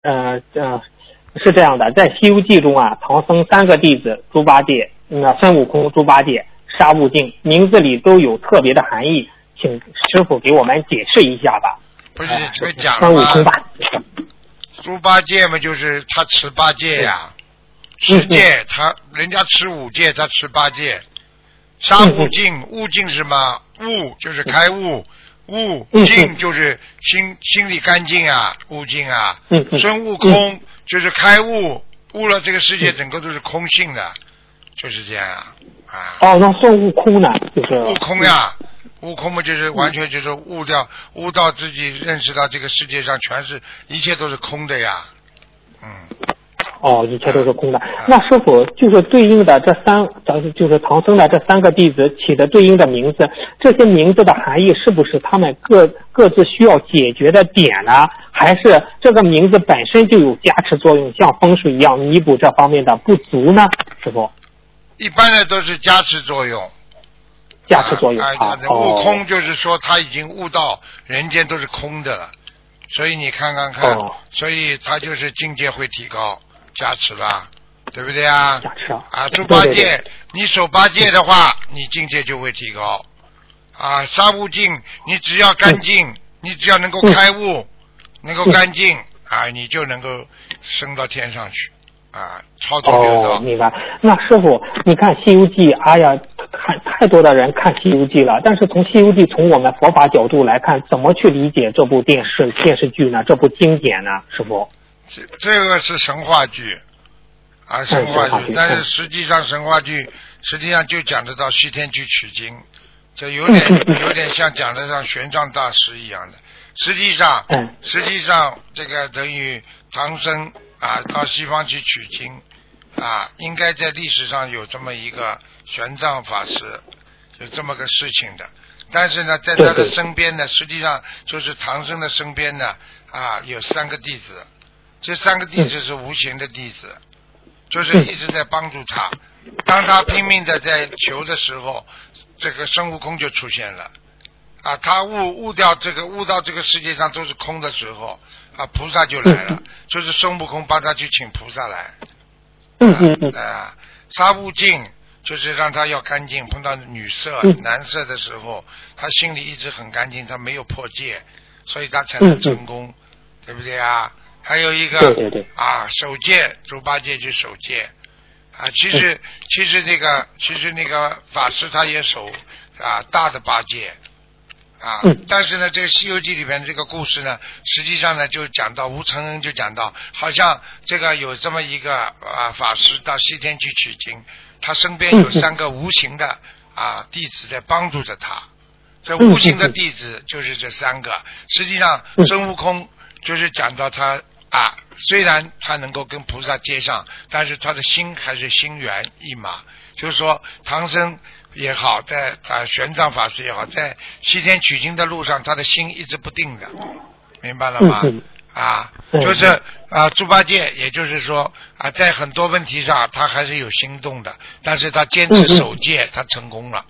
是这样的，在《西游记》中啊，唐僧三个弟子猪八戒、孙悟空、猪八戒、沙悟净，名字里都有特别的含义，请师傅给我们解释一下吧。 不是这个讲孙悟空吧。 猪八戒嘛，就是他持八戒呀，持戒人家持五戒，他持八戒。沙悟净，悟净是什么？悟就是开悟，悟净就是心里干净啊，悟净啊。孙悟空就是开悟，悟了这个世界整个都是空性的，就是这样啊。 那孙悟空呢？就是悟空呀，悟空嘛就是完全就是悟到自己认识到这个世界上一切都是空的呀。 一切都是空的。那师傅就是对应的就是唐僧的这三个弟子起的对应的名字，这些名字的含义是不是他们各自需要解决的点呢？还是这个名字本身就有加持作用，像风水一样弥补这方面的不足呢？师傅， 一般的都是加持作用。 加持作用悟空就是说他已经悟到人间都是空的了，所以你看，所以他就是境界会提高。加持了，对不对啊？ 加持猪八戒，你守八戒的话，你境界就会提高。沙悟净，你只要干净，你只要能够开悟，能够干净你就能够升到天上去超度六道。 明白。那师傅，你看《西游记》，太多的人看《西游记》了，但是从《西游记》从我们佛法角度来看，怎么去理解这部电视剧呢？这部经典呢？师傅？ 这个是神话剧神话剧，但是实际上神话剧就讲得到西天去取经，这有点像讲得上玄奘大师一样的。实际上这个等于唐僧到西方去取经应该在历史上有这么一个玄奘法师，有这么个事情的。但是呢，在他的身边呢，实际上就是唐僧的身边呢有三个弟子。这三个弟子是无形的弟子，就是一直在帮助他。当他拼命的在求的时候，这个孙悟空就出现了他悟到这个世界上都是空的时候菩萨就来了，就是孙悟空帮他去请菩萨来。沙悟净就是让他要干净，碰到女色男色的时候，他心里一直很干净，他没有破戒，所以他才能成功，对不对啊？还有一个守戒，猪八戒去守戒其实那个法师他也守大的八戒但是呢，这个《西游记》里边这个故事呢，实际上呢就讲到吴承恩就讲到，好像这个有这么一个法师到西天去取经，他身边有三个无形的弟子在帮助着他，这无形的弟子就是这三个。实际上孙悟空就是讲到他虽然他能够跟菩萨接上，但是他的心还是心猿意马。就是说唐僧也好，在玄奘法师也好，在西天取经的路上，他的心一直不定的，明白了吗？就是猪八戒，也就是说在很多问题上他还是有心动的，但是他坚持守戒，他成功了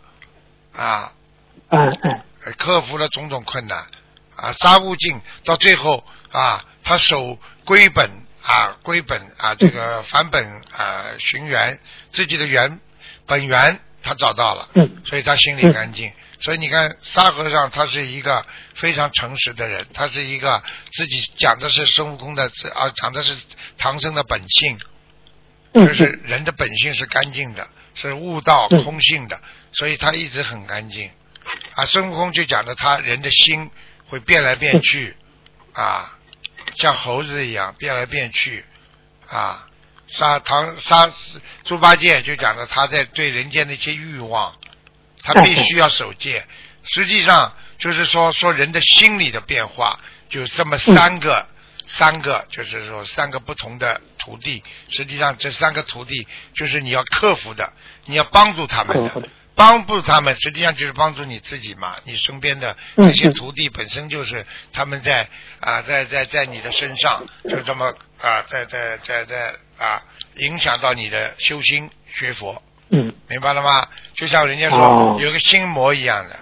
克服了种种困难沙悟净到最后他守归本这个返本寻源，自己的本源他找到了，所以他心里干净。所以你看沙和尚他是一个非常诚实的人，他是一个自己讲的是孙悟空的讲的是唐僧的本性，就是人的本性是干净的，是悟道空性的，所以他一直很干净孙悟空就讲的他人的心会变来变去像猴子一样变来变去猪八戒就讲的他在对人间的一些欲望，他必须要守戒。实际上就是说人的心理的变化，就这么三个就是说三个不同的徒弟。实际上这三个徒弟就是你要克服的，你要帮助他们的。帮助他们实际上就是帮助你自己嘛，你身边的这些徒弟本身就是他们在你的身上就这么在影响到你的修心学佛明白了吗？就像人家说有个心魔一样的